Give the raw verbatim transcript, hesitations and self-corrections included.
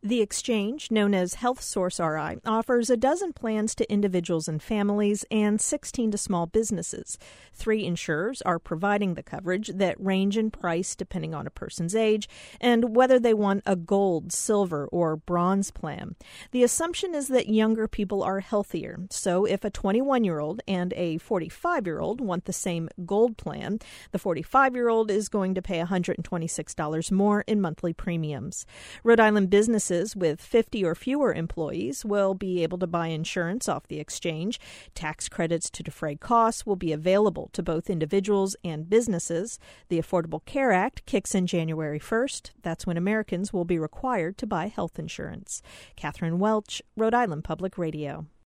The exchange, known as Health Source R I, offers a dozen plans to individuals and families and sixteen to small businesses. Three insurers are providing the coverage that range in price depending on a person's age and whether they want a gold, silver, or bronze plan. The assumption is that younger people are healthier. So if a twenty-one-year-old and a forty-five-year-old want the same gold plan, the forty-five-year-old is going to pay one hundred twenty-six dollars more in monthly premiums. Rhode Island businesses with fifty or fewer employees will be able to buy insurance off the exchange. Tax credits to defray costs will be available to both individuals and businesses. The Affordable Care Act kicks in January first. That's when Americans will be required to buy health insurance. Catherine Welch, Rhode Island Public Radio.